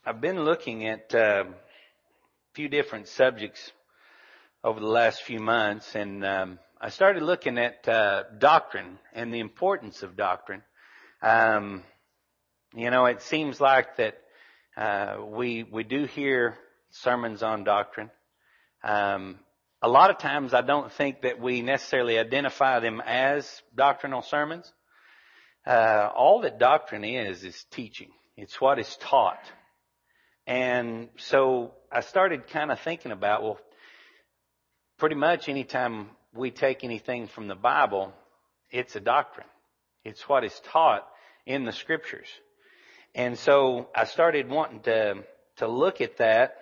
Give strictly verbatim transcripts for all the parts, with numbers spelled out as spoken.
I've been looking at uh, a few different subjects over the last few months, and um, I started looking at uh, doctrine and the importance of doctrine. Um, you know, it seems like that uh, we we do hear sermons on doctrine. Um, a lot of times, I don't think that we necessarily identify them as doctrinal sermons. Uh, all that doctrine is is teaching. It's what is taught. And so I started kind of thinking about, well, pretty much anytime we take anything from the Bible, it's a doctrine. It's what is taught in the Scriptures. And so I started wanting to to look at that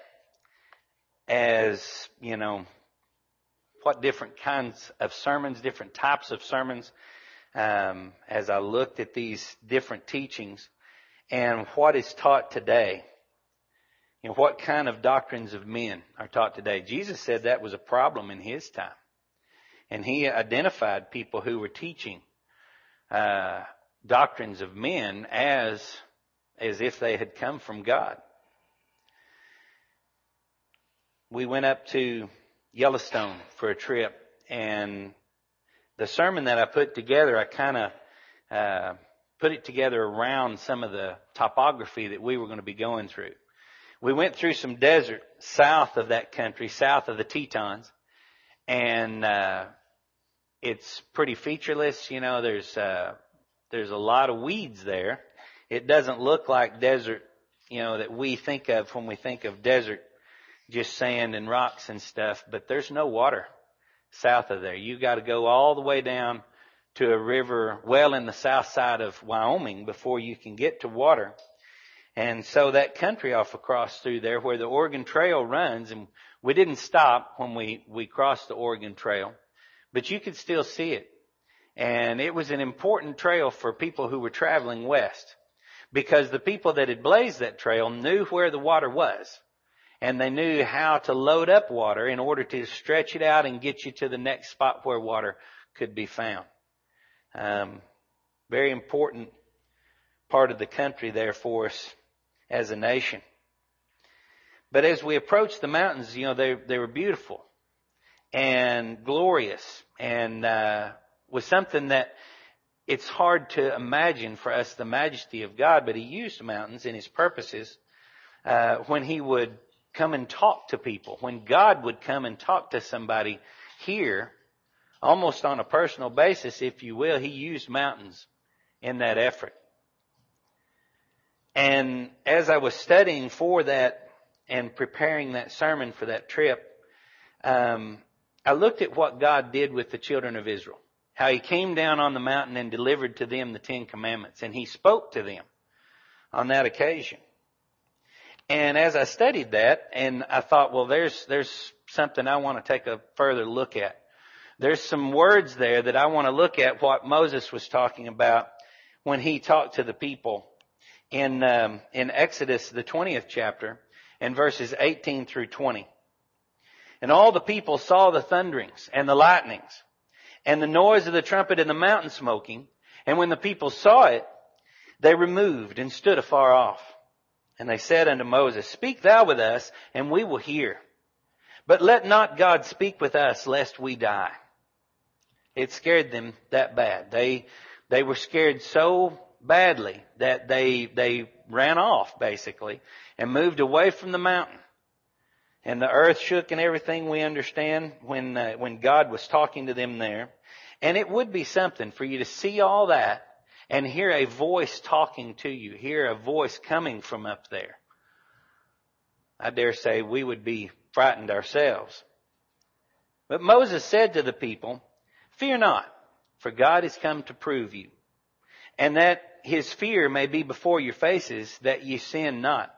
as, you know, what different kinds of sermons, different types of sermons, um, as I looked at these different teachings and what is taught today. You know, what kind of doctrines of men are taught today? Jesus said that was a problem in his time. And he identified people who were teaching uh, doctrines of men as, as if they had come from God. We went up to Yellowstone for a trip, and the sermon that I put together, I kind of uh, put it together around some of the topography that we were going to be going through. We went through some desert south of that country, south of the Tetons, and uh, it's pretty featureless. You know, there's uh, there's a lot of weeds there. It doesn't look like desert, you know, that we think of when we think of desert, just sand and rocks and stuff. But there's no water south of there. You got to go all the way down to a river well in the south side of Wyoming before you can get to water. And so that country off across through there where the Oregon Trail runs, and we didn't stop when we, we crossed the Oregon Trail, but you could still see it. And it was an important trail for people who were traveling west, because the people that had blazed that trail knew where the water was, and they knew how to load up water in order to stretch it out and get you to the next spot where water could be found. Um, very important part of the country there for us as a nation. But as we approached the mountains, you know, they they were beautiful and glorious, and uh, was something that it's hard to imagine for us the majesty of God. But He used mountains in His purposes uh, when He would come and talk to people, when God would come and talk to somebody here, almost on a personal basis, if you will. He used mountains in that effort. And as I was studying for that and preparing that sermon for that trip, um, I looked at what God did with the children of Israel, how He came down on the mountain and delivered to them the Ten Commandments, and He spoke to them on that occasion. And as I studied that, and I thought, well, there's there's something I want to take a further look at. There's some words there that I want to look at what Moses was talking about when he talked to the people. In um, in Exodus, the twentieth chapter, and verses eighteen through twenty. And all the people saw the thunderings and the lightnings and the noise of the trumpet and the mountain smoking. And when the people saw it, they removed and stood afar off. And they said unto Moses, Speak thou with us, and we will hear. But let not God speak with us, lest we die. It scared them that bad. They they were scared so badly that they they ran off, basically, and moved away from the mountain. And the earth shook and everything, we understand, when uh, when God was talking to them there. And it would be something for you to see all that and hear a voice talking to you, hear a voice coming from up there. I dare say we would be frightened ourselves. But Moses said to the people, Fear not, for God is come to prove you, and that His fear may be before your faces, that ye sin not.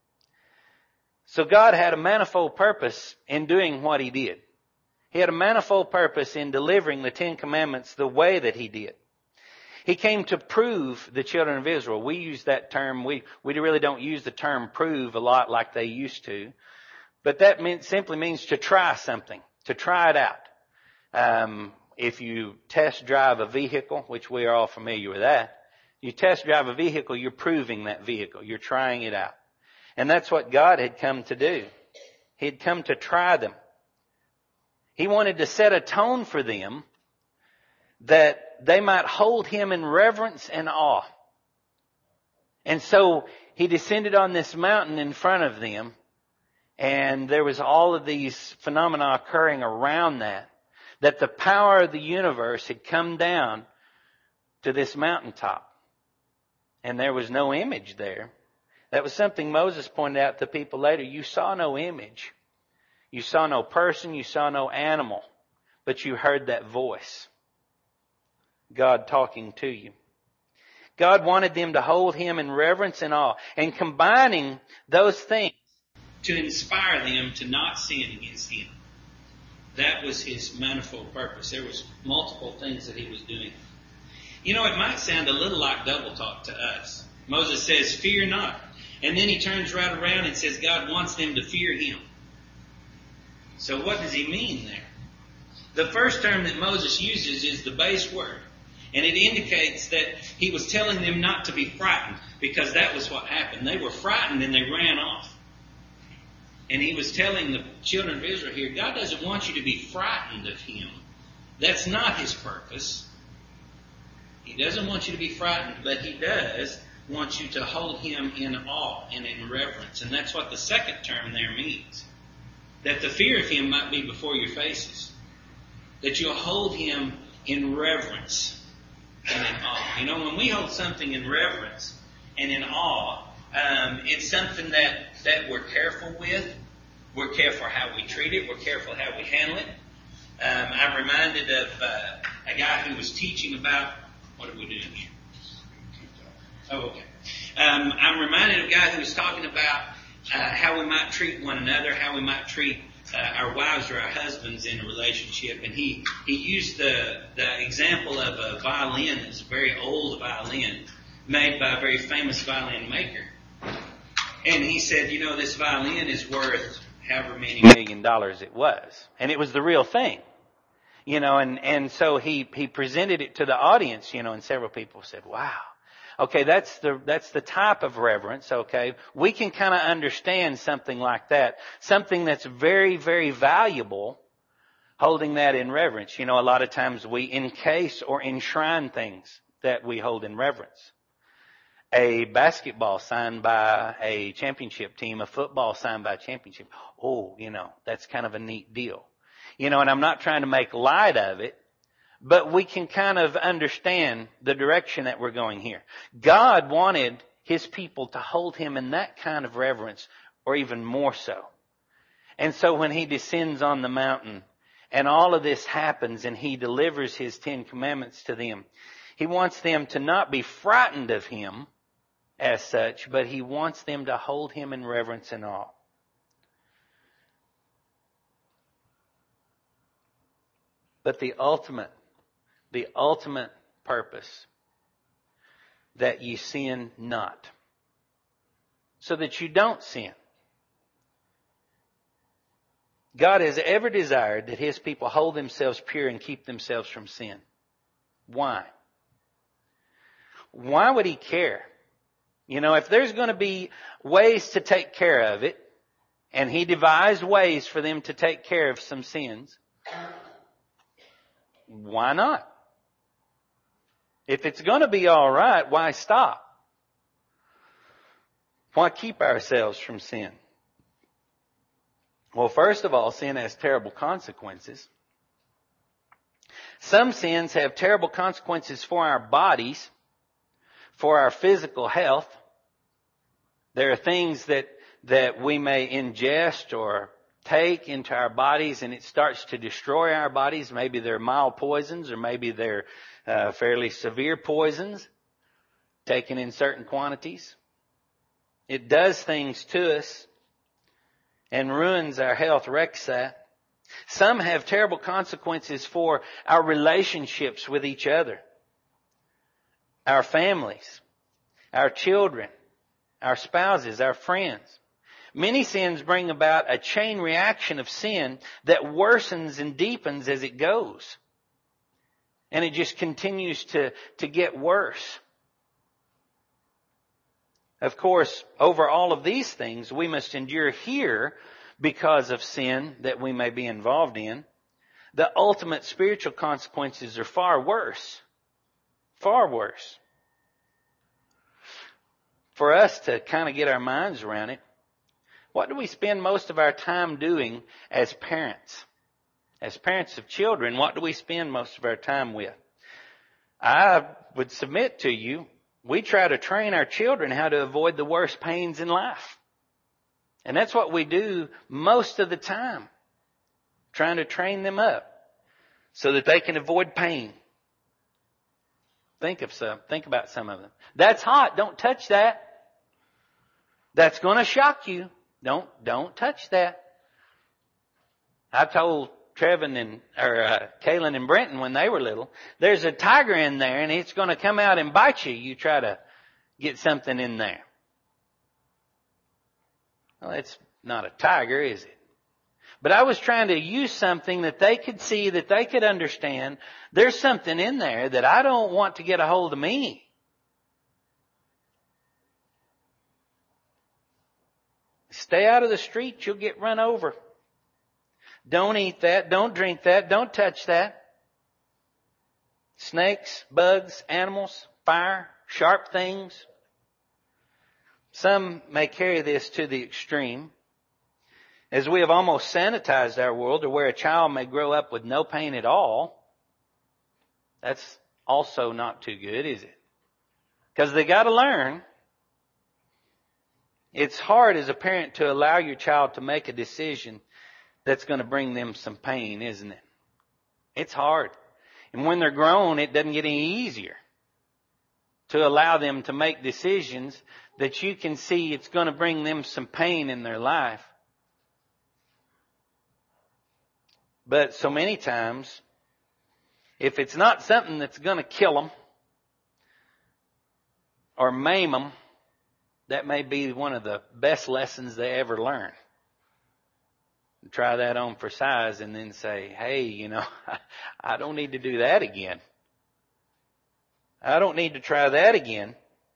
So God had a manifold purpose in doing what He did. He had a manifold purpose in delivering the Ten Commandments the way that He did. He came to prove the children of Israel. We use that term. We, we really don't use the term prove a lot like they used to. But that mean, simply means to try something, to try it out. Um, if you test drive a vehicle, which we are all familiar with that, you test drive a vehicle, you're proving that vehicle. You're trying it out. And that's what God had come to do. He'd come to try them. He wanted to set a tone for them that they might hold Him in reverence and awe. And so He descended on this mountain in front of them, and there was all of these phenomena occurring around that, that the power of the universe had come down to this mountaintop. And there was no image there. That was something Moses pointed out to people later. You saw no image. You saw no person. You saw no animal. But you heard that voice. God talking to you. God wanted them to hold Him in reverence and awe. And combining those things to inspire them to not sin against Him. That was His manifold purpose. There was multiple things that He was doing. You know, it might sound a little like double talk to us. Moses says, fear not. And then he turns right around and says God wants them to fear Him. So what does He mean there? The first term that Moses uses is the base word. And it indicates that he was telling them not to be frightened, because that was what happened. They were frightened and they ran off. And he was telling the children of Israel here, God doesn't want you to be frightened of Him. That's not His purpose. He doesn't want you to be frightened, but He does want you to hold Him in awe and in reverence. And that's what the second term there means. That the fear of Him might be before your faces. That you'll hold Him in reverence and in awe. You know, when we hold something in reverence and in awe, um, it's something that, that we're careful with. We're careful how we treat it. We're careful how we handle it. Um, I'm reminded of uh, a guy who was teaching about, what are we doing here? Oh, okay. Um, I'm reminded of a guy who was talking about uh, how we might treat one another, how we might treat uh, our wives or our husbands in a relationship. And he, he used the, the example of a violin. It's a very old violin made by a very famous violin maker. And he said, you know, this violin is worth however many million dollars it was. And it was the real thing. You know, and, and so he, he presented it to the audience, you know, and several people said, wow. Okay, that's the, that's the type of reverence, okay. We can kind of understand something like that. Something that's very, very valuable, holding that in reverence. You know, a lot of times we encase or enshrine things that we hold in reverence. A basketball signed by a championship team, a football signed by a championship. Oh, you know, that's kind of a neat deal. You know, and I'm not trying to make light of it, but we can kind of understand the direction that we're going here. God wanted His people to hold Him in that kind of reverence, or even more so. And so when He descends on the mountain and all of this happens and He delivers His Ten Commandments to them, He wants them to not be frightened of Him as such, but He wants them to hold Him in reverence and awe. But the ultimate, the ultimate purpose, that ye sin not. So that you don't sin. God has ever desired that His people hold themselves pure and keep themselves from sin. Why? Why would He care? You know, if there's going to be ways to take care of it, and He devised ways for them to take care of some sins, why not? If it's going to be all right, why stop? Why keep ourselves from sin? Well, first of all, sin has terrible consequences. Some sins have terrible consequences for our bodies, for our physical health. There are things that, that we may ingest or take into our bodies, and it starts to destroy our bodies. Maybe they're mild poisons, or maybe they're uh, fairly severe poisons taken in certain quantities. It does things to us and ruins our health, wrecks that. Some have terrible consequences for our relationships with each other, our families, our children, our spouses, our friends. Many sins bring about a chain reaction of sin that worsens and deepens as it goes. And it just continues to, to get worse. Of course, over all of these things, we must endure here because of sin that we may be involved in. The ultimate spiritual consequences are far worse. Far worse. For us to kind of get our minds around it, what do we spend most of our time doing as parents? As parents of children, what do we spend most of our time with? I would submit to you, we try to train our children how to avoid the worst pains in life. And that's what we do most of the time. Trying to train them up so that they can avoid pain. Think of some, think about some of them. That's hot. Don't touch that. That's going to shock you. Don't, don't touch that. I told Trevin and, or, uh, Kaylin and Brenton when they were little, there's a tiger in there and it's going to come out and bite you. You try to get something in there. Well, it's not a tiger, is it? But I was trying to use something that they could see, that they could understand. There's something in there that I don't want to get a hold of me. Stay out of the street, you'll get run over. Don't eat that, don't drink that, don't touch that. Snakes, bugs, animals, fire, sharp things. Some may carry this to the extreme, as we have almost sanitized our world to where a child may grow up with no pain at all. That's also not too good, is it? Because they got to learn. It's hard as a parent to allow your child to make a decision that's going to bring them some pain, isn't it? It's hard. And when they're grown, it doesn't get any easier to allow them to make decisions that you can see it's going to bring them some pain in their life. But so many times, if it's not something that's going to kill them or maim them, that may be one of the best lessons they ever learn. Try that on for size and then say, hey, you know, I don't need to do that again. I don't need to try that again.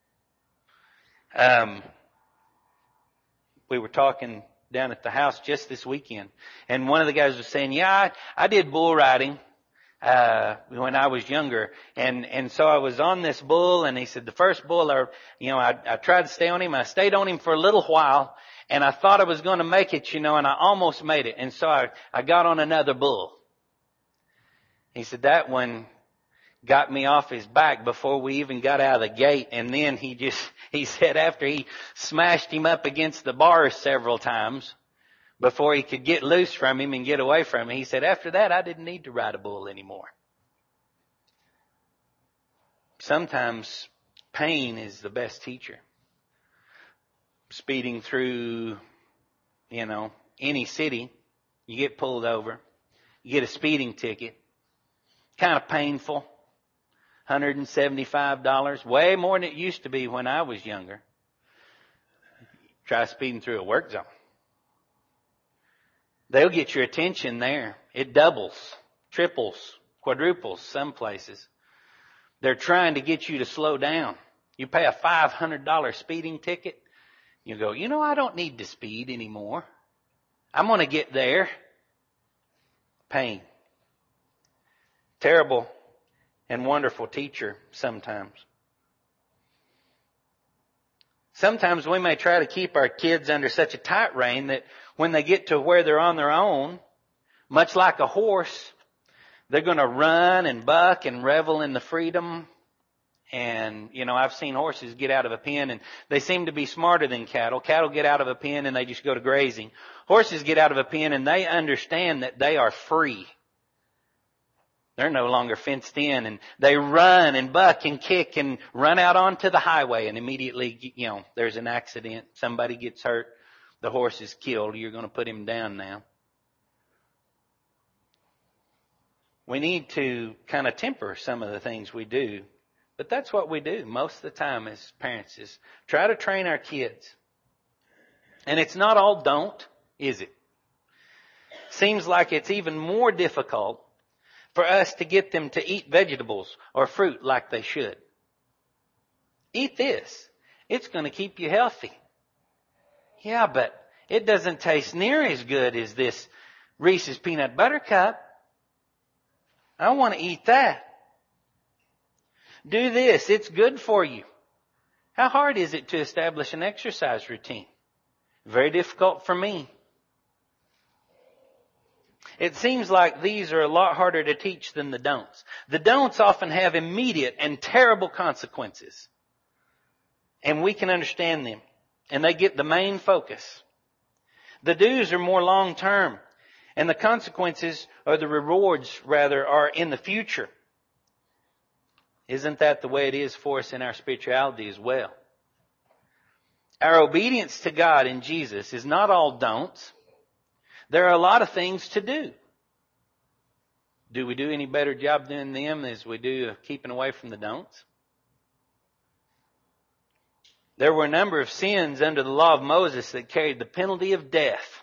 Um, we were talking down at the house just this weekend, and one of the guys was saying, yeah, I, I did bull riding uh when I was younger, and and so I was on this bull, and he said the first bull, I, you know, I, I tried to stay on him. I stayed on him for a little while, and I thought I was going to make it, you know, and I almost made it, and so I I got on another bull. He said that one got me off his back before we even got out of the gate, and then he just he said after he smashed him up against the bars several times before he could get loose from him and get away from him, he said, after that, I didn't need to ride a bull anymore. Sometimes pain is the best teacher. Speeding through, you know, any city, you get pulled over, you get a speeding ticket, kind of painful, one hundred seventy-five dollars, way more than it used to be when I was younger. Try speeding through a work zone. They'll get your attention there. It doubles, triples, quadruples some places. They're trying to get you to slow down. You pay a five hundred dollars speeding ticket. You go, you know, I don't need to speed anymore. I'm going to get there. Pain. Terrible and wonderful teacher sometimes. Sometimes we may try to keep our kids under such a tight rein that when they get to where they're on their own, much like a horse, they're going to run and buck and revel in the freedom. And, you know, I've seen horses get out of a pen and they seem to be smarter than cattle. Cattle get out of a pen and they just go to grazing. Horses get out of a pen and they understand that they are free. They're no longer fenced in, and they run and buck and kick and run out onto the highway, and immediately, you know, there's an accident. Somebody gets hurt. The horse is killed. You're going to put him down now. We need to kind of temper some of the things we do, but that's what we do most of the time as parents, is try to train our kids. And it's not all don't, is it? Seems like it's even more difficult for us to get them to eat vegetables or fruit like they should. Eat this. It's going to keep you healthy. Yeah, but it doesn't taste near as good as this Reese's Peanut Butter Cup. I want to eat that. Do this. It's good for you. How hard is it to establish an exercise routine? Very difficult for me. It seems like these are a lot harder to teach than the don'ts. The don'ts often have immediate and terrible consequences. And we can understand them. And they get the main focus. The do's are more long term. And the consequences, or the rewards rather, are in the future. Isn't that the way it is for us in our spirituality as well? Our obedience to God in Jesus is not all don'ts. There are a lot of things to do. Do we do any better job doing them as we do of keeping away from the don'ts? There were a number of sins under the law of Moses that carried the penalty of death.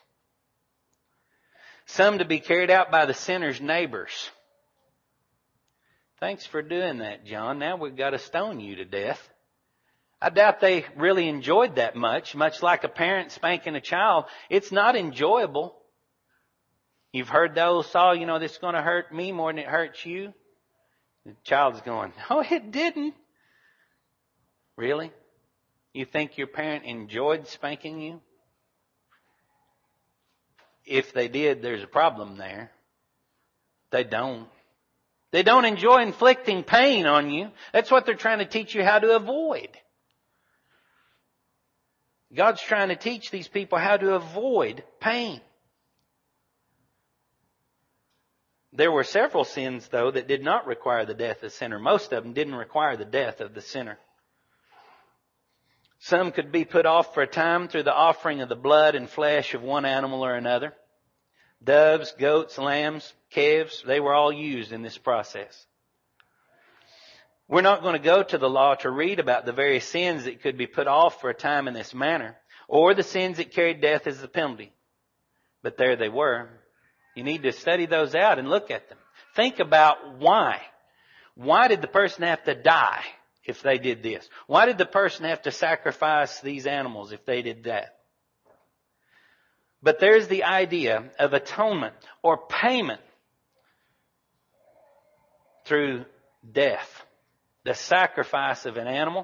Some to be carried out by the sinner's neighbors. Thanks for doing that, John. Now we've got to stone you to death. I doubt they really enjoyed that much. Much like a parent spanking a child, it's not enjoyable. You've heard the old saw, you know, this is going to hurt me more than it hurts you. The child's going, oh, it didn't. Really? You think your parent enjoyed spanking you? If they did, there's a problem there. They don't. They don't enjoy inflicting pain on you. That's what they're trying to teach you how to avoid. God's trying to teach these people how to avoid pain. There were several sins, though, that did not require the death of the sinner. Most of them didn't require the death of the sinner. Some could be put off for a time through the offering of the blood and flesh of one animal or another. Doves, goats, lambs, calves, they were all used in this process. We're not going to go to the law to read about the various sins that could be put off for a time in this manner, or the sins that carried death as the penalty. But there they were. You need to study those out and look at them. Think about why. Why did the person have to die if they did this? Why did the person have to sacrifice these animals if they did that? But there's the idea of atonement or payment through death. The sacrifice of an animal.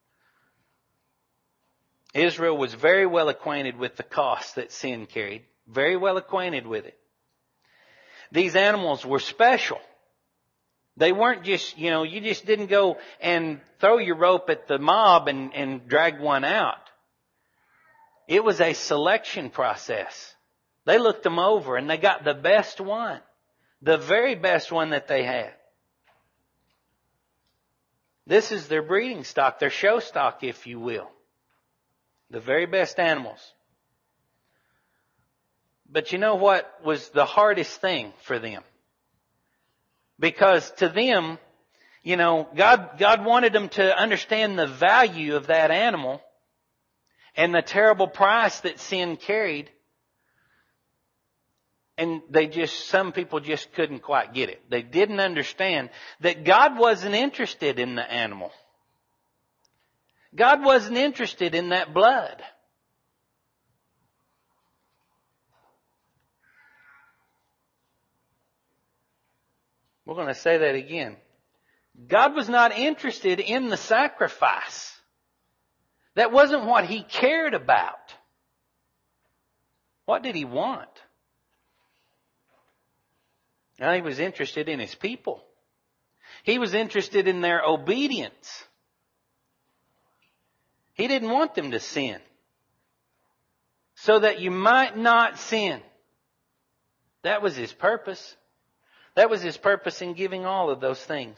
Israel was very well acquainted with the cost that sin carried. Very well acquainted with it. These animals were special. They weren't just, you know, you just didn't go and throw your rope at the mob and, and drag one out. It was a selection process. They looked them over and they got the best one. The very best one that they had. This is their breeding stock, their show stock, if you will. The very best animals. But you know what was the hardest thing for them? Because to them, you know, God, God wanted them to understand the value of that animal and the terrible price that sin carried. And they just, some people just couldn't quite get it. They didn't understand that God wasn't interested in the animal. God wasn't interested in that blood. We're going to say that again. God was not interested in the sacrifice. That wasn't what He cared about. What did He want? Now, He was interested in His people. He was interested in their obedience. He didn't want them to sin. So that you might not sin. That was His purpose. That was His purpose in giving all of those things.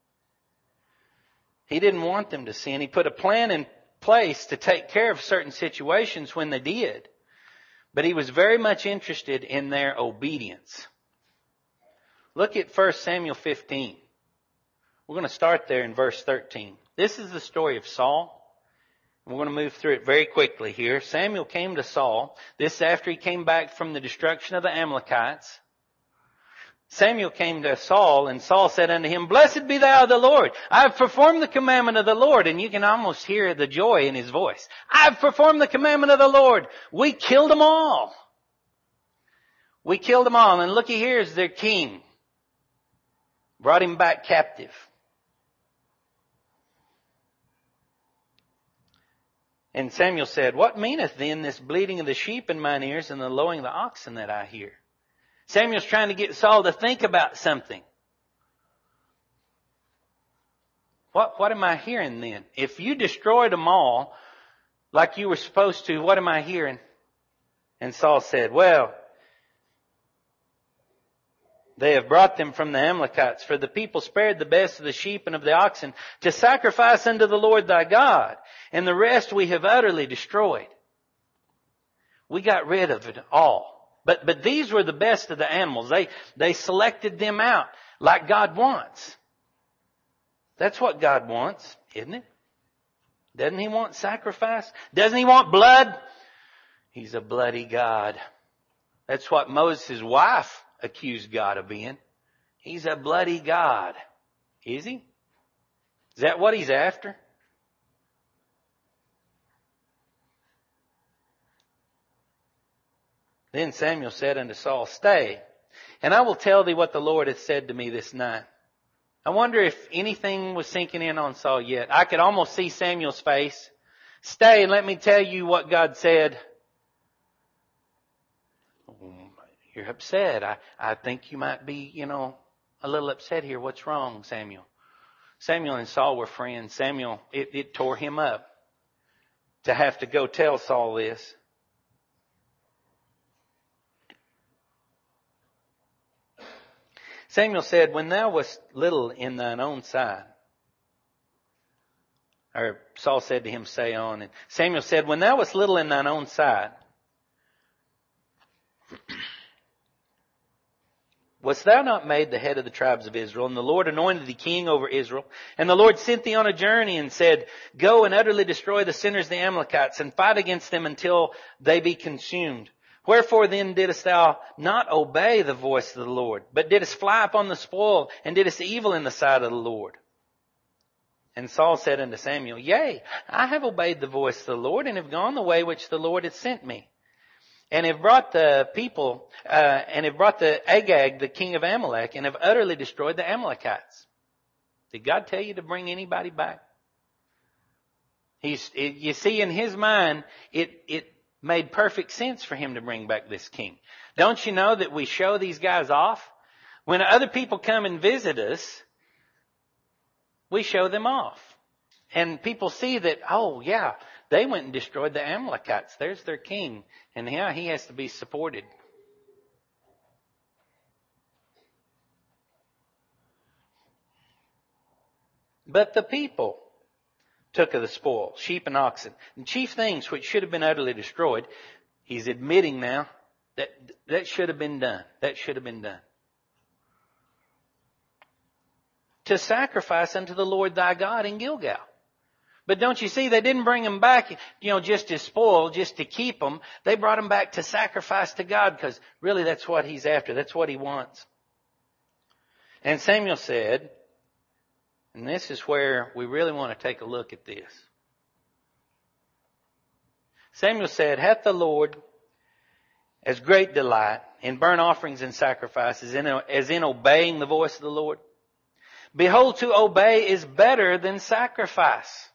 He didn't want them to sin. He put a plan in place to take care of certain situations when they did. But He was very much interested in their obedience. Look at First Samuel fifteen. We're going to start there in verse thirteen. This is the story of Saul. We're going to move through it very quickly here. Samuel came to Saul. This after he came back from the destruction of the Amalekites. Samuel came to Saul, and Saul said unto him, Blessed be thou of the Lord. I have performed the commandment of the Lord. And you can almost hear the joy in his voice. I have performed the commandment of the Lord. We killed them all. We killed them all. And looky, here's their king. Brought him back captive. And Samuel said, What meaneth then this bleating of the sheep in mine ears and the lowing of the oxen that I hear? Samuel's trying to get Saul to think about something. What, what am I hearing then? If you destroyed them all like you were supposed to, what am I hearing? And Saul said, Well, they have brought them from the Amalekites, for the people spared the best of the sheep and of the oxen to sacrifice unto the Lord thy God, and the rest we have utterly destroyed. We got rid of it all. But, but these were the best of the animals. They, they selected them out like God wants. That's what God wants, isn't it? Doesn't He want sacrifice? Doesn't He want blood? He's a bloody God. That's what Moses' wife accused God of being. He's a bloody God. Is He? Is that what He's after? Then Samuel said unto Saul, Stay, and I will tell thee what the Lord hath said to me this night. I wonder if anything was sinking in on Saul yet. I could almost see Samuel's face. Stay and let me tell you what God said. You're upset. I, I think you might be, you know, a little upset here. What's wrong, Samuel? Samuel and Saul were friends. Samuel, it, it tore him up to have to go tell Saul this. Samuel said, When thou wast little in thine own sight, or Saul said to him, Say on. And Samuel said, When thou wast little in thine own sight, wast thou not made the head of the tribes of Israel? And the Lord anointed thee king over Israel. And the Lord sent thee on a journey and said, Go and utterly destroy the sinners, the Amalekites, and fight against them until they be consumed. Wherefore then didst thou not obey the voice of the Lord, but didst fly upon the spoil, and didst evil in the sight of the Lord? And Saul said unto Samuel, Yea, I have obeyed the voice of the Lord, and have gone the way which the Lord hath sent me. And have brought the people, uh, and have brought the Agag, the king of Amalek, and have utterly destroyed the Amalekites. Did God tell you to bring anybody back? He's, it, you see, in his mind, it, it made perfect sense for him to bring back this king. Don't you know that we show these guys off? When other people come and visit us, we show them off. And people see that, oh yeah, they went and destroyed the Amalekites. There's their king. And yeah, he has to be supported. But the people took of the spoil, sheep and oxen, and chief things which should have been utterly destroyed. He's admitting now that that should have been done. That should have been done. To sacrifice unto the Lord thy God in Gilgal. But don't you see, they didn't bring them back, you know, just as spoil, just to keep them. They brought them back to sacrifice to God, because really that's what He's after. That's what He wants. And Samuel said, and this is where we really want to take a look at this. Samuel said, Hath the Lord as great delight in burnt offerings and sacrifices as in obeying the voice of the Lord? Behold, to obey is better than sacrifice,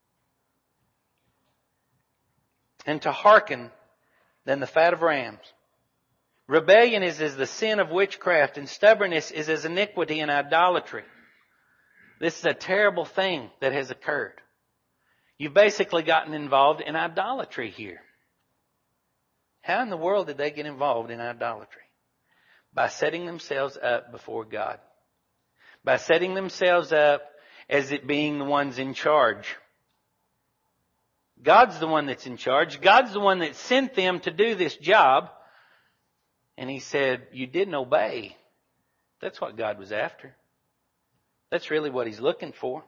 and to hearken than the fat of rams. Rebellion is as the sin of witchcraft, and stubbornness is as iniquity and idolatry. This is a terrible thing that has occurred. You've basically gotten involved in idolatry here. How in the world did they get involved in idolatry? By setting themselves up before God. By setting themselves up as it being the ones in charge. God's the one that's in charge. God's the one that sent them to do this job. And He said, you didn't obey. That's what God was after. That's really what He's looking for.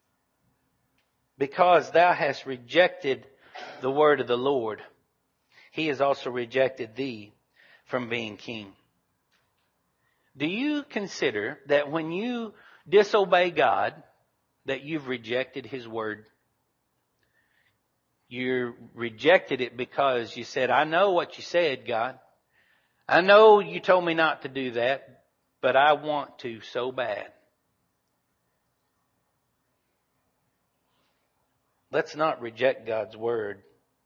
Because thou hast rejected the word of the Lord. He has also rejected thee from being king. Do you consider that when you disobey God, that you've rejected His word? You rejected it because you said, I know what you said, God. I know you told me not to do that, but I want to so bad. Let's not reject God's word.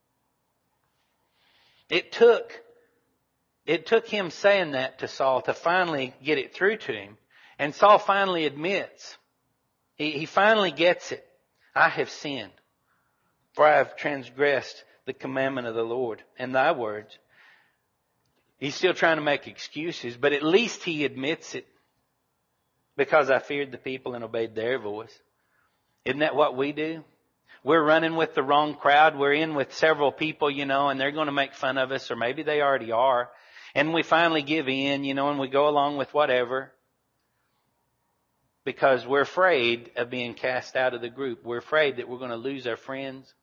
It took, it took him saying that to Saul to finally get it through to him. And Saul finally admits. He, he finally gets it. I have sinned, for I have transgressed the commandment of the Lord and thy words. He's still trying to make excuses, but at least he admits it. Because I feared the people and obeyed their voice. Isn't that what we do? We're running with the wrong crowd. We're in with several people, you know, and they're going to make fun of us, or maybe they already are. And we finally give in, you know, and we go along with whatever. Because we're afraid of being cast out of the group. We're afraid that we're going to lose our friends.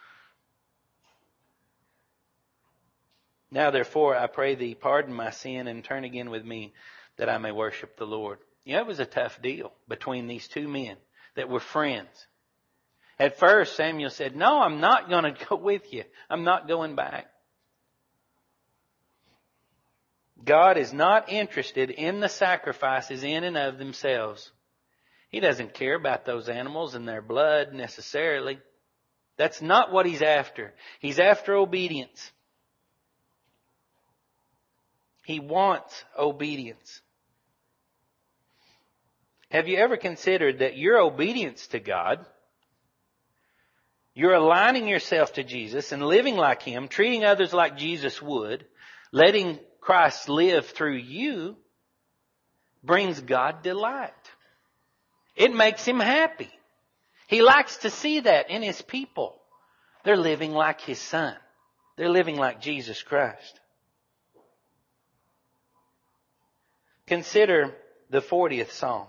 Now therefore, I pray thee, pardon my sin and turn again with me that I may worship the Lord. Yeah, it was a tough deal between these two men that were friends. At first, Samuel said, no, I'm not going to go with you. I'm not going back. God is not interested in the sacrifices in and of themselves. He doesn't care about those animals and their blood necessarily. That's not what He's after. He's after obedience. He wants obedience. Have you ever considered that your obedience to God, you're aligning yourself to Jesus and living like Him, treating others like Jesus would, letting Christ live through you, brings God delight. It makes Him happy. He likes to see that in His people. They're living like His Son. They're living like Jesus Christ. Consider the fortieth Psalm.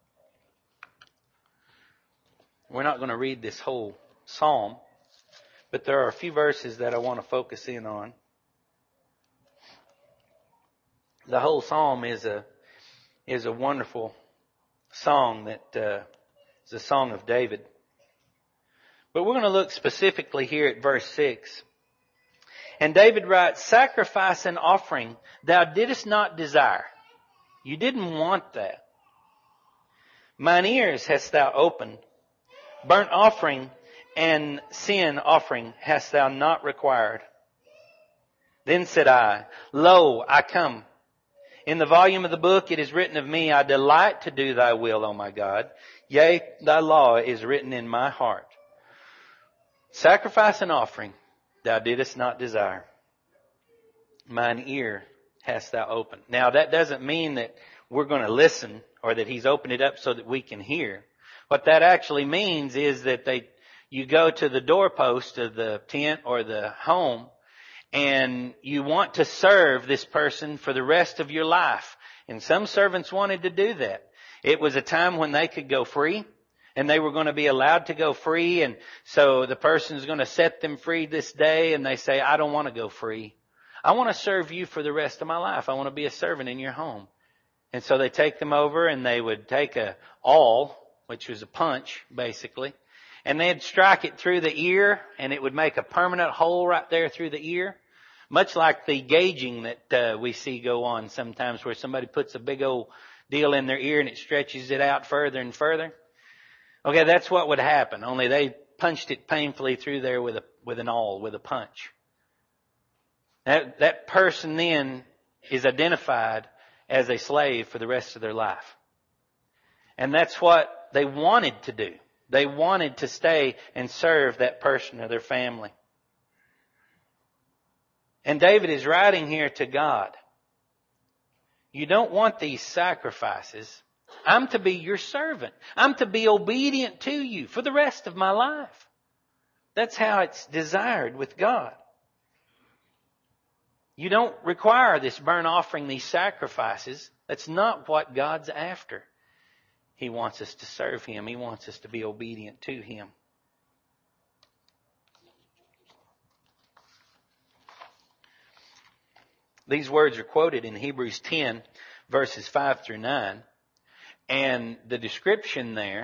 We're not going to read this whole psalm, but there are a few verses that I want to focus in on. The whole psalm is a is a wonderful song that uh, is a song of David. But we're going to look specifically here at verse six. And David writes, sacrifice and offering thou didst not desire. You didn't want that. Mine ears hast thou opened. Burnt offering and sin offering hast thou not required. Then said I, lo, I come. In the volume of the book it is written of me, I delight to do thy will, O my God. Yea, thy law is written in my heart. Sacrifice and offering thou didst not desire. Mine ear hast thou opened. Now that doesn't mean that we're going to listen or that He's opened it up so that we can hear. What that actually means is that they, you go to the doorpost of the tent or the home and you want to serve this person for the rest of your life. And some servants wanted to do that. It was a time when they could go free and they were going to be allowed to go free. And so the person's going to set them free this day and they say, I don't want to go free. I want to serve you for the rest of my life. I want to be a servant in your home. And so they take them over and they would take a awl, which was a punch, basically. And they'd strike it through the ear, and it would make a permanent hole right there through the ear. Much like the gauging that uh, we see go on sometimes where somebody puts a big old deal in their ear and it stretches it out further and further. Okay, that's what would happen, only they punched it painfully through there with a with an awl, with a punch. That, that person then is identified as a slave for the rest of their life. And that's what they wanted to do. They wanted to stay and serve that person or their family. And David is writing here to God. You don't want these sacrifices. I'm to be your servant. I'm to be obedient to you for the rest of my life. That's how it's desired with God. You don't require this burnt offering, these sacrifices. That's not what God's after. He wants us to serve Him. He wants us to be obedient to Him. These words are quoted in Hebrews ten, verses five through nine. And the description there,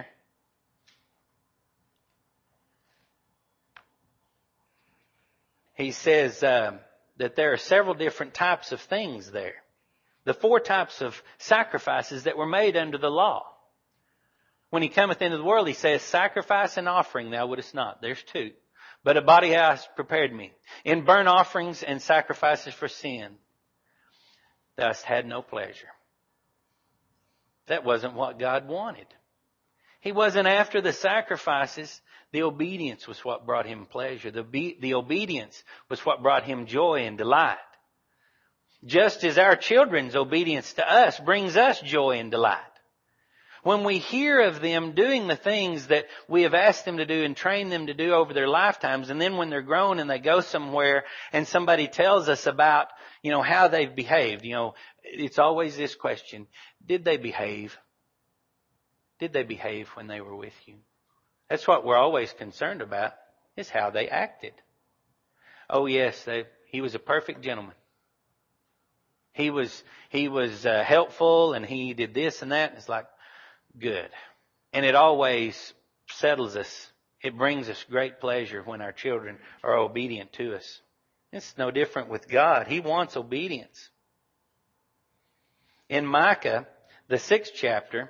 he says uh, that there are several different types of things there. The four types of sacrifices that were made under the law. When he cometh into the world, he says, sacrifice and offering thou wouldest not. There's two. But a body hast prepared me. In burnt offerings and sacrifices for sin, thou hast had no pleasure. That wasn't what God wanted. He wasn't after the sacrifices. The obedience was what brought him pleasure. The, be- the obedience was what brought him joy and delight. Just as our children's obedience to us brings us joy and delight. When we hear of them doing the things that we have asked them to do and trained them to do over their lifetimes, and then when they're grown and they go somewhere and somebody tells us about, you know, how they've behaved, you know, it's always this question: did they behave? Did they behave when they were with you? That's what we're always concerned about, is how they acted. Oh yes, they, he was a perfect gentleman. He was, he was uh, helpful, and he did this and that. It's like, good. And it always settles us. It brings us great pleasure when our children are obedient to us. It's no different with God. He wants obedience. In Micah, the sixth chapter,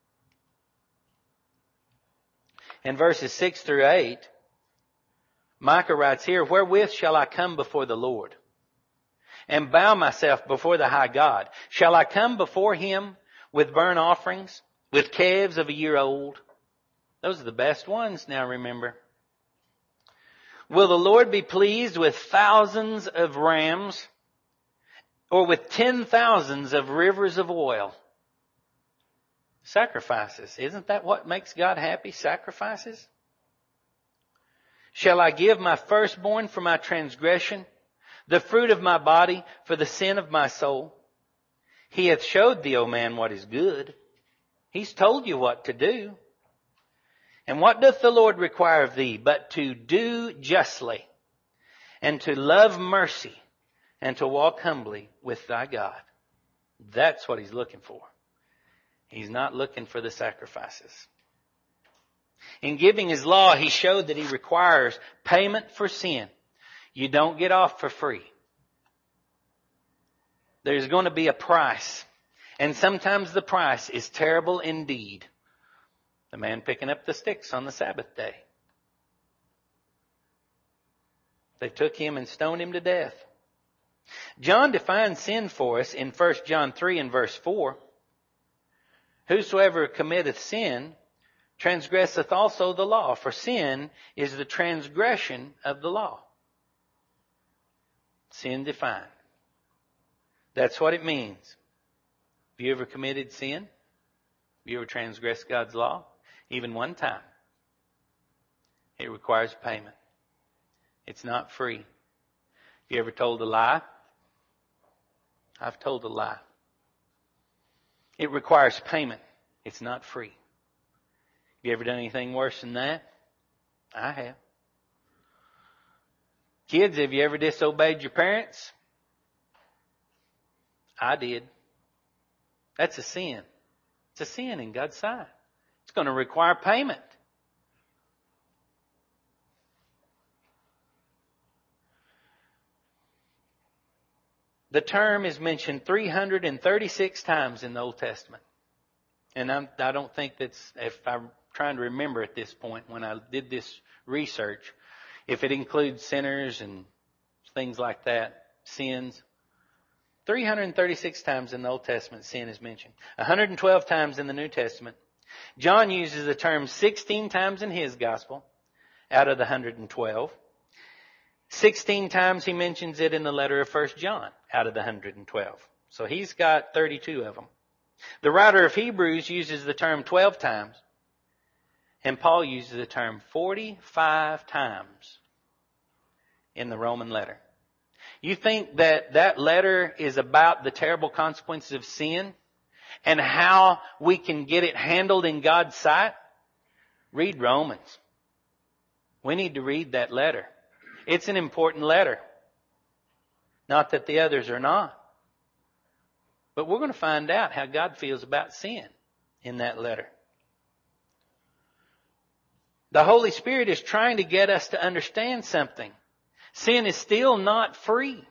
in verses six through eight, Micah writes here, wherewith shall I come before the Lord, and bow myself before the high God? Shall I come before him with burnt offerings, with calves of a year old? Those are the best ones, now remember. Will the Lord be pleased with thousands of rams, or with ten thousands of rivers of oil? Sacrifices. Isn't that what makes God happy? Sacrifices? Shall I give my firstborn for my transgression, the fruit of my body for the sin of my soul? He hath showed thee, O man, what is good. He's told you what to do. And what doth the Lord require of thee but to do justly, and to love mercy, and to walk humbly with thy God? That's what he's looking for. He's not looking for the sacrifices. In giving his law, he showed that he requires payment for sin. You don't get off for free. There's going to be a price. And sometimes the price is terrible indeed. The man picking up the sticks on the Sabbath day. They took him and stoned him to death. John defines sin for us in First John three and verse four. Whosoever committeth sin transgresseth also the law, for sin is the transgression of the law. Sin defined. That's what it means. Have you ever committed sin? Have you ever transgressed God's law? Even one time. It requires payment. It's not free. Have you ever told a lie? I've told a lie. It requires payment. It's not free. Have you ever done anything worse than that? I have. Kids, have you ever disobeyed your parents? I did. That's a sin. It's a sin in God's sight. It's going to require payment. The term is mentioned three hundred thirty-six times in the Old Testament. And I'm, I don't think that's, if I'm trying to remember at this point when I did this research, if it includes sinners and things like that, sins. three hundred thirty-six times in the Old Testament sin is mentioned. one hundred twelve times in the New Testament. John uses the term sixteen times in his gospel out of the one hundred twelve. sixteen times he mentions it in the letter of First John out of the one hundred twelve. So he's got thirty-two of them. The writer of Hebrews uses the term twelve times. And Paul uses the term forty-five times in the Roman letter. You think that that letter is about the terrible consequences of sin and how we can get it handled in God's sight? Read Romans. We need to read that letter. It's an important letter. Not that the others are not. But we're going to find out how God feels about sin in that letter. The Holy Spirit is trying to get us to understand something. Sin is still not free.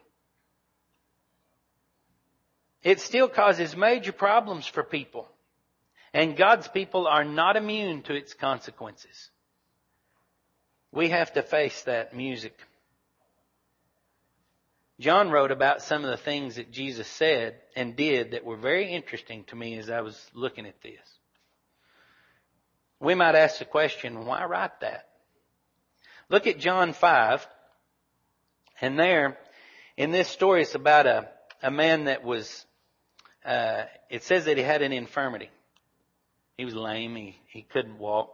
It still causes major problems for people. And God's people are not immune to its consequences. We have to face that music. John wrote about some of the things that Jesus said and did that were very interesting to me as I was looking at this. We might ask the question, why write that? Look at John five. And there, in this story, it's about a, a man that was, uh, it says that he had an infirmity. He was lame. He, he couldn't walk.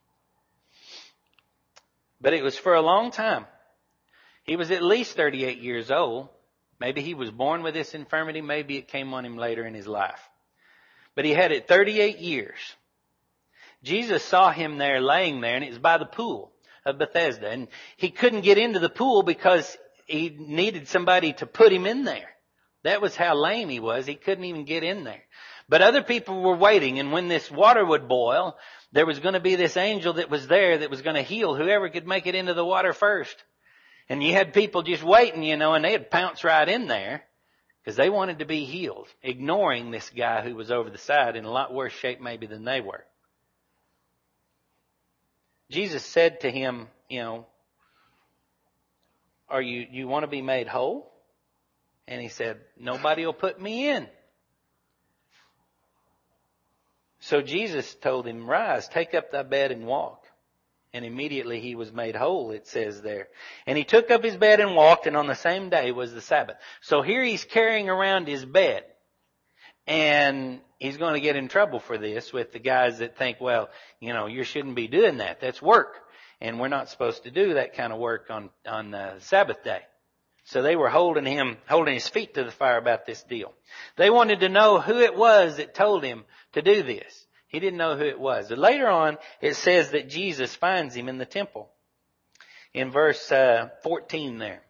But it was for a long time. He was at least thirty-eight years old. Maybe he was born with this infirmity. Maybe it came on him later in his life. But he had it thirty-eight years. Jesus saw him there laying there, and it was by the pool of Bethesda. And he couldn't get into the pool because he needed somebody to put him in there. That was how lame he was. He couldn't even get in there. But other people were waiting, and when this water would boil, there was going to be this angel that was there that was going to heal whoever could make it into the water first. And you had people just waiting, you know, and they'd pounce right in there because they wanted to be healed, ignoring this guy who was over the side in a lot worse shape maybe than they were. Jesus said to him, you know, are you, you want to be made whole? And he said, nobody will put me in. So Jesus told him, rise, take up thy bed and walk. And immediately he was made whole, it says there. And he took up his bed and walked, and on the same day was the Sabbath. So here he's carrying around his bed. And he's going to get in trouble for this with the guys that think, well, you know, you shouldn't be doing that. That's work. And we're not supposed to do that kind of work on, on uh, Sabbath day. So they were holding him, holding his feet to the fire about this deal. They wanted to know who it was that told him to do this. He didn't know who it was. But later on, it says that Jesus finds him in the temple. In verse uh, fourteen there.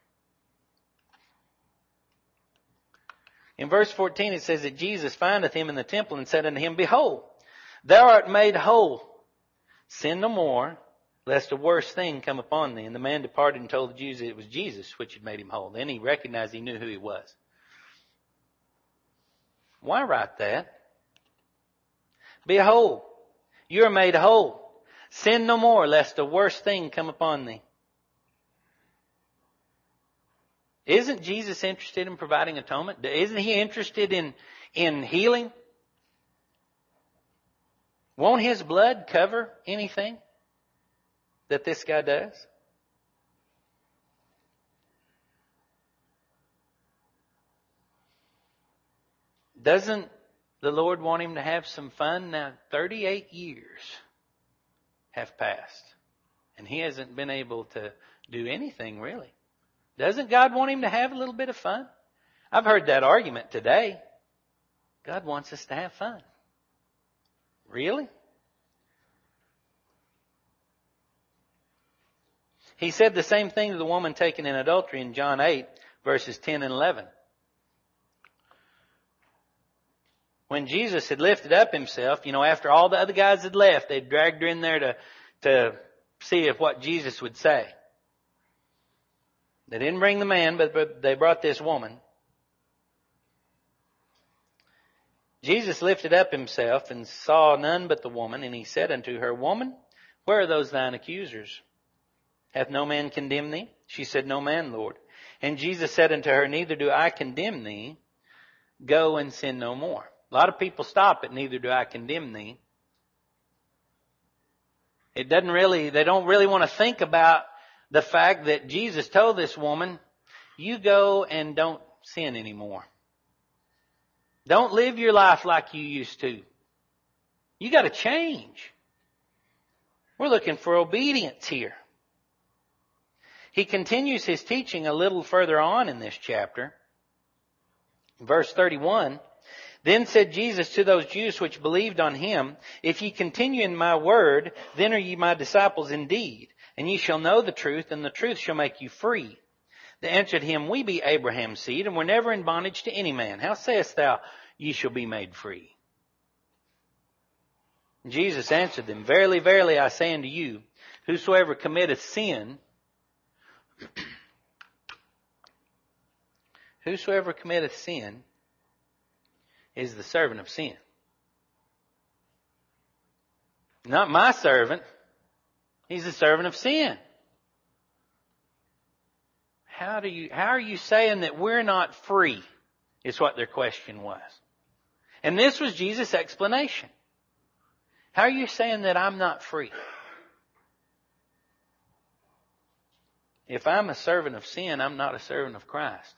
In verse fourteen, it says that Jesus findeth him in the temple and said unto him, behold, thou art made whole. Sin no more, lest a worse thing come upon thee. And the man departed and told the Jews that it was Jesus which had made him whole. Then he recognized he knew who he was. Why write that? Behold, you are made whole. Sin no more, lest a worse thing come upon thee. Isn't Jesus interested in providing atonement? Isn't he interested in, in healing? Won't his blood cover anything that this guy does? Doesn't the Lord want him to have some fun? Now, thirty-eight years have passed, and he hasn't been able to do anything really. Doesn't God want him to have a little bit of fun? I've heard that argument today. God wants us to have fun. Really? He said the same thing to the woman taken in adultery in John eight, verses ten and eleven. When Jesus had lifted up himself, you know, after all the other guys had left, they dragged her in there to, to see if what Jesus would say. They didn't bring the man, but, but they brought this woman. Jesus lifted up himself and saw none but the woman, and he said unto her, Woman, where are those thine accusers? Hath no man condemned thee? She said, No man, Lord. And Jesus said unto her, Neither do I condemn thee. Go and sin no more. A lot of people stop at neither do I condemn thee. It doesn't really, they don't really want to think about the fact that Jesus told this woman, you go and don't sin anymore. Don't live your life like you used to. You got to change. We're looking for obedience here. He continues his teaching a little further on in this chapter. Verse thirty-one. Then said Jesus to those Jews which believed on him, If ye continue in my word, then are ye my disciples indeed. And ye shall know the truth, and the truth shall make you free. They answered him, We be Abraham's seed, and were never in bondage to any man. How sayest thou, ye shall be made free. And Jesus answered them, Verily, verily, I say unto you, whosoever committeth sin, whosoever committeth sin is the servant of sin. Not my servant. He's the servant of sin. How do you, how are you saying that we're not free? Is what their question was. And this was Jesus' explanation. How are you saying that I'm not free? If I'm a servant of sin, I'm not a servant of Christ.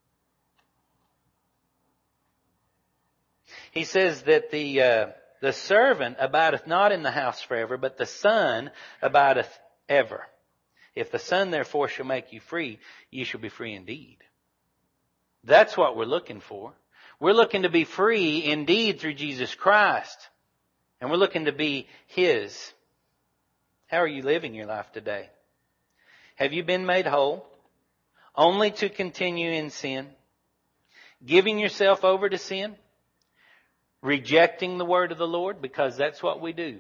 He says that the uh, the servant abideth not in the house forever, but the Son abideth ever. If the Son therefore shall make you free, ye shall be free indeed. That's what we're looking for. We're looking to be free indeed through Jesus Christ. And we're looking to be His. How are you living your life today? Have you been made whole? Only to continue in sin? Giving yourself over to sin? Rejecting the word of the Lord? Because that's what we do.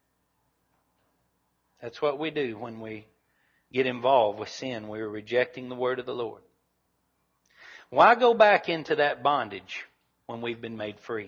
That's what we do when we get involved with sin. We're rejecting the word of the Lord. Why go back into that bondage when we've been made free?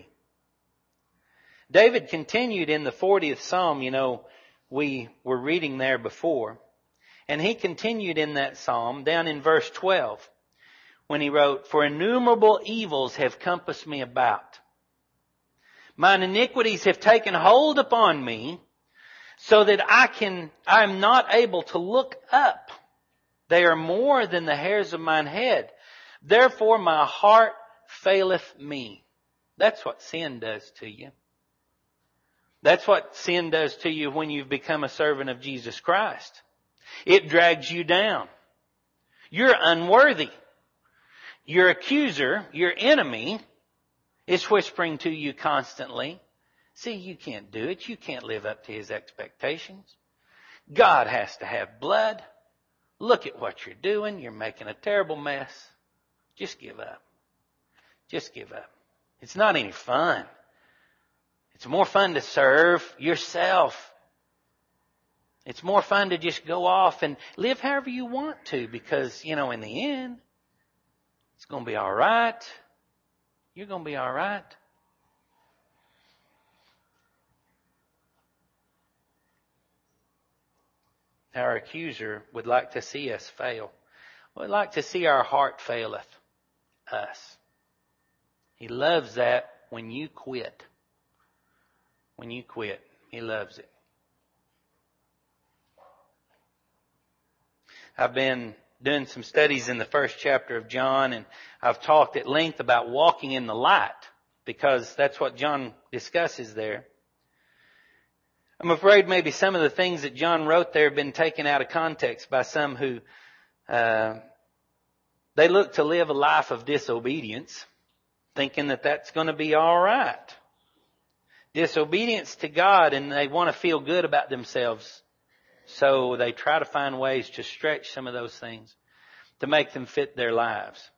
David continued in the fortieth Psalm, you know, we were reading there before. And he continued in that Psalm down in verse twelve when he wrote, For innumerable evils have compassed me about. Mine iniquities have taken hold upon me so that I can, I am not able to look up. They are more than the hairs of mine head. Therefore my heart faileth me. That's what sin does to you. That's what sin does to you when you've become a servant of Jesus Christ. It drags you down. You're unworthy. Your accuser, your enemy, is whispering to you constantly, see, you can't do it. You can't live up to His expectations. God has to have blood. Look at what you're doing. You're making a terrible mess. Just give up. Just give up. It's not any fun. It's more fun to serve yourself. It's more fun to just go off and live however you want to because, you know, in the end, it's going to be all right. You're going to be all right. Our accuser would like to see us fail. We'd like to see our heart faileth us. He loves that when you quit. When you quit, He loves it. I've been doing some studies in the first chapter of John, and I've talked at length about walking in the light because that's what John discusses there. I'm afraid maybe some of the things that John wrote there have been taken out of context by some who uh, they look to live a life of disobedience, thinking that that's going to be all right. Disobedience to God, and they want to feel good about themselves. So they try to find ways to stretch some of those things to make them fit their lives.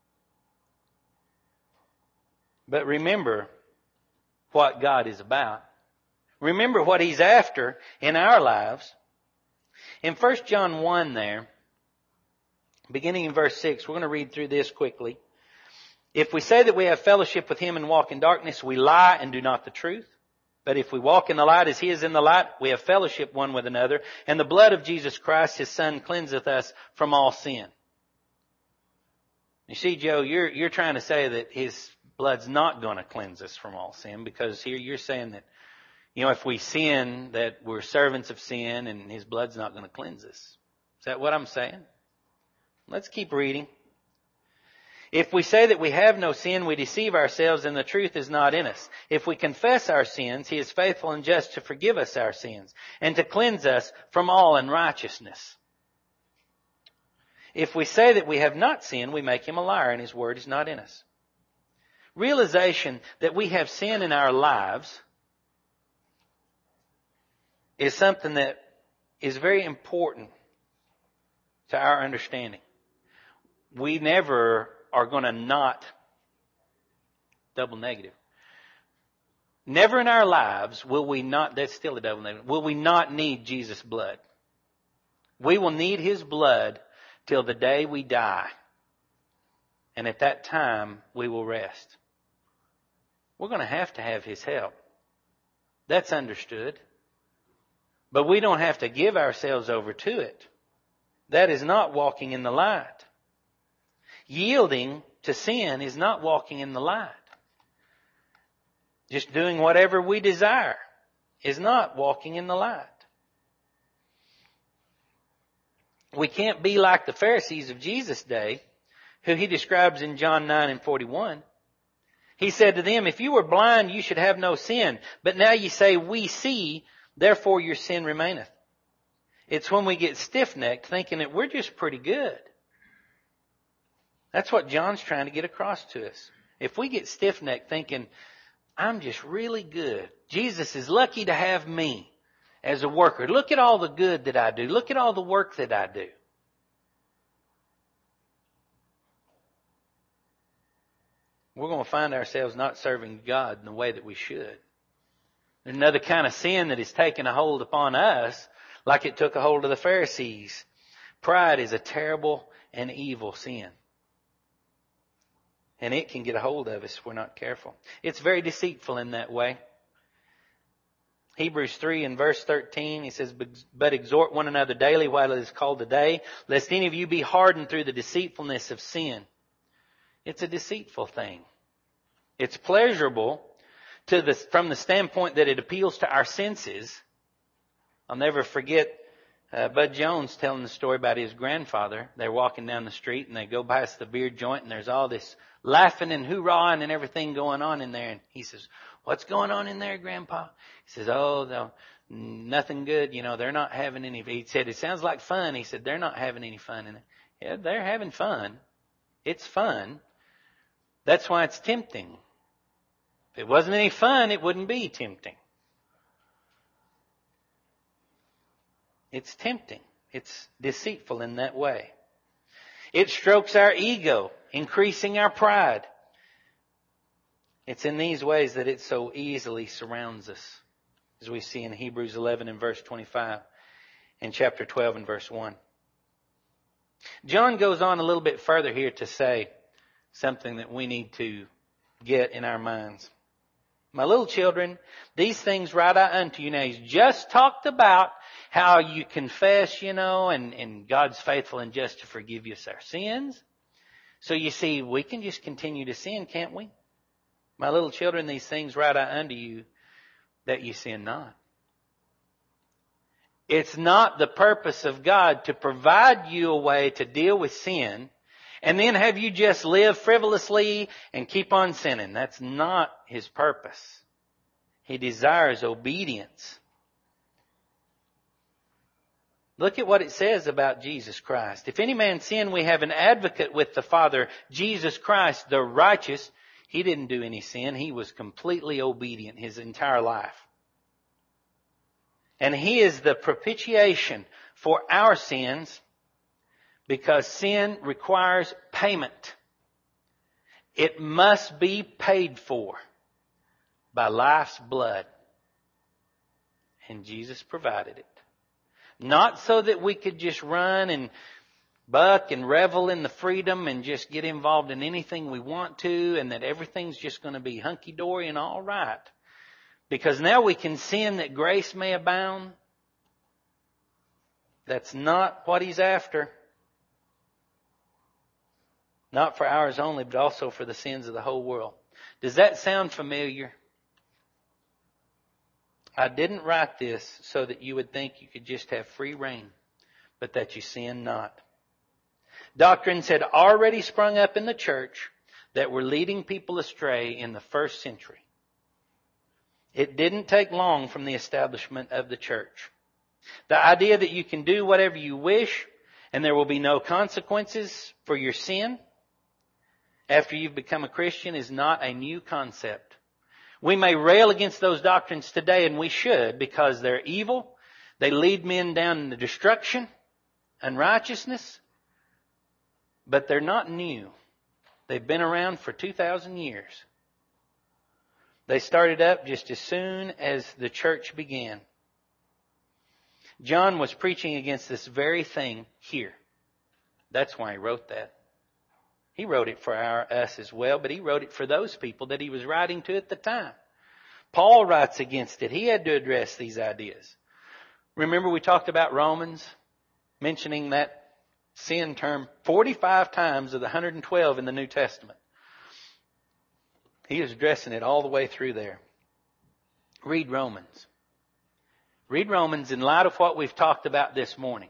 But remember what God is about. Remember what He's after in our lives. In First John one there, beginning in verse six, we're going to read through this quickly. If we say that we have fellowship with Him and walk in darkness, we lie and do not the truth. But if we walk in the light as He is in the light, we have fellowship one with another. And the blood of Jesus Christ, His Son, cleanseth us from all sin. You see, Joe, you're, you're trying to say that His blood's not going to cleanse us from all sin, because here you're saying that, you know, if we sin, that we're servants of sin and His blood's not going to cleanse us. Is that what I'm saying? Let's keep reading. If we say that we have no sin, we deceive ourselves and the truth is not in us. If we confess our sins, He is faithful and just to forgive us our sins and to cleanse us from all unrighteousness. If we say that we have not sinned, we make Him a liar and His word is not in us. Realization that we have sin in our lives is something that is very important to our understanding. We never are going to not double negative. Never in our lives will we not, that's still a double negative, will we not need Jesus' blood. We will need His blood till the day we die. And at that time, we will rest. We're going to have to have His help. That's understood. But we don't have to give ourselves over to it. That is not walking in the light. Yielding to sin is not walking in the light. Just doing whatever we desire is not walking in the light. We can't be like the Pharisees of Jesus' day, who He describes in John nine and forty-one. He said to them, if you were blind, you should have no sin. But now you say, we see, therefore your sin remaineth. It's when we get stiff-necked thinking that we're just pretty good. That's what John's trying to get across to us. If we get stiff-necked thinking, I'm just really good. Jesus is lucky to have me as a worker. Look at all the good that I do. Look at all the work that I do. We're going to find ourselves not serving God in the way that we should. There's another kind of sin that is taking a hold upon us, like it took a hold of the Pharisees. Pride is a terrible and evil sin. And it can get a hold of us if we're not careful. It's very deceitful in that way. Hebrews three and verse thirteen, he says, but exhort one another daily while it is called today, lest any of you be hardened through the deceitfulness of sin. It's a deceitful thing. It's pleasurable to the, from the standpoint that it appeals to our senses. I'll never forget uh, Bud Jones telling the story about his grandfather. They're walking down the street and they go past the beer joint and there's all this laughing and hoorahing and everything going on in there. And he says, what's going on in there, Grandpa? He says, oh, no, nothing good. You know, they're not having any. He said, it sounds like fun. He said, they're not having any fun in it. Yeah, they're having fun. It's fun. That's why it's tempting. If it wasn't any fun, it wouldn't be tempting. It's tempting. It's deceitful in that way. It strokes our ego, increasing our pride. It's in these ways that it so easily surrounds us, as we see in Hebrews eleven and verse twenty-five and chapter twelve and verse one. John goes on a little bit further here to say something that we need to get in our minds. My little children, these things write I unto you. Now, he's just talked about how you confess, you know, and, and God's faithful and just to forgive us our sins. So you see, we can just continue to sin, can't we? My little children, these things write I unto you, that you sin not. It's not the purpose of God to provide you a way to deal with sin and then have you just live frivolously and keep on sinning. That's not His purpose. He desires obedience. Look at what it says about Jesus Christ. If any man sin, we have an advocate with the Father, Jesus Christ, the righteous. He didn't do any sin. He was completely obedient his entire life. And He is the propitiation for our sins, because sin requires payment. It must be paid for by life's blood. And Jesus provided it. Not so that we could just run and buck and revel in the freedom and just get involved in anything we want to, and that everything's just going to be hunky-dory and all right. Because now we can sin that grace may abound. That's not what He's after. Not for ours only, but also for the sins of the whole world. Does that sound familiar? I didn't write this so that you would think you could just have free reign, but that you sin not. Doctrines had already sprung up in the church that were leading people astray in the first century. It didn't take long from the establishment of the church. The idea that you can do whatever you wish and there will be no consequences for your sin after you've become a Christian is not a new concept. We may rail against those doctrines today, and we should, because they're evil. They lead men down into destruction, unrighteousness, but they're not new. They've been around for two thousand years. They started up just as soon as the church began. John was preaching against this very thing here. That's why he wrote that. He wrote it for our, us as well, but he wrote it for those people that he was writing to at the time. Paul writes against it. He had to address these ideas. Remember we talked about Romans, mentioning that sin term forty-five times of the one hundred twelve in the New Testament. He is addressing it all the way through there. Read Romans. Read Romans in light of what we've talked about this morning.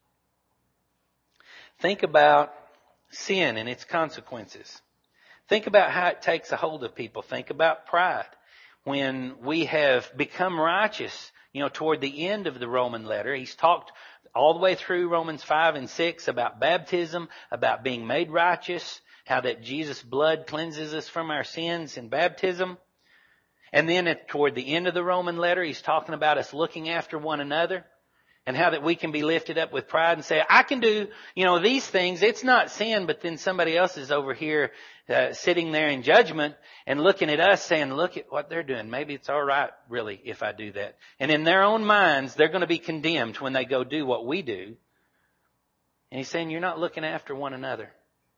Think about sin and its consequences. Think about how it takes a hold of people. Think about pride. When we have become righteous, you know, toward the end of the Roman letter, he's talked all the way through Romans five and six about baptism, about being made righteous, how that Jesus' blood cleanses us from our sins in baptism. And then at, toward the end of the Roman letter, he's talking about us looking after one another and how that we can be lifted up with pride and say, I can do, you know, these things. It's not sin, but then somebody else is over here uh, sitting there in judgment and looking at us saying, look at what they're doing. Maybe it's all right, really, if I do that. And in their own minds, they're going to be condemned when they go do what we do. And he's saying, you're not looking after one another.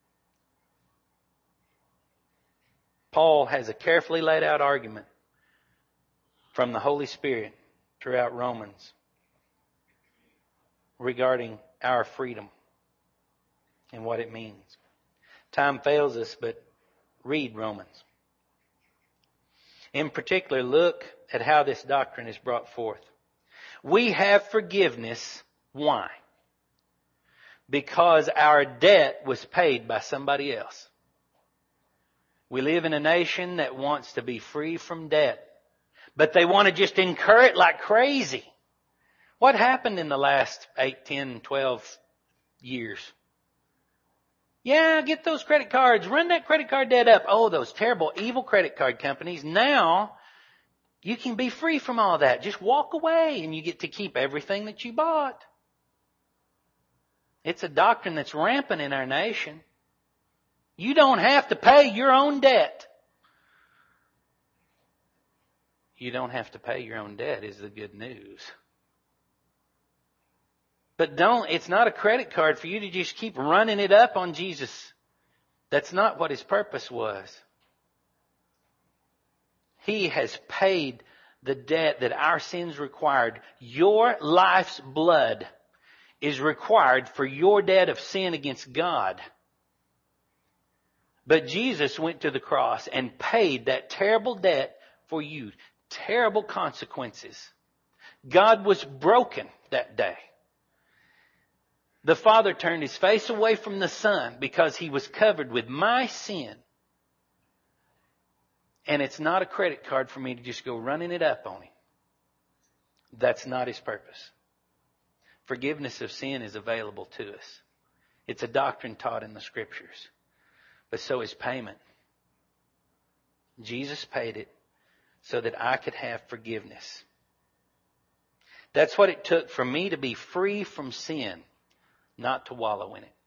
Paul has a carefully laid out argument from the Holy Spirit throughout Romans regarding our freedom and what it means. Time fails us, but read Romans. In particular, look at how this doctrine is brought forth. We have forgiveness. Why? Because our debt was paid by somebody else. We live in a nation that wants to be free from debt, but they want to just incur it like crazy. What happened in the last eight, ten, twelve years? Yeah, get those credit cards. Run that credit card debt up. Oh, those terrible, evil credit card companies. Now, you can be free from all that. Just walk away and you get to keep everything that you bought. It's a doctrine that's rampant in our nation. You don't have to pay your own debt. You don't have to pay your own debt is the good news. But don't, it's not a credit card for you to just keep running it up on Jesus. That's not what His purpose was. He has paid the debt that our sins required. Your life's blood is required for your debt of sin against God. But Jesus went to the cross and paid that terrible debt for you. Terrible consequences. God was broken that day. The Father turned His face away from the Son because He was covered with my sin. And it's not a credit card for me to just go running it up on Him. That's not His purpose. Forgiveness of sin is available to us. It's a doctrine taught in the Scriptures. But so is payment. Jesus paid it so that I could have forgiveness. That's what it took for me to be free from sin, not to wallow in it.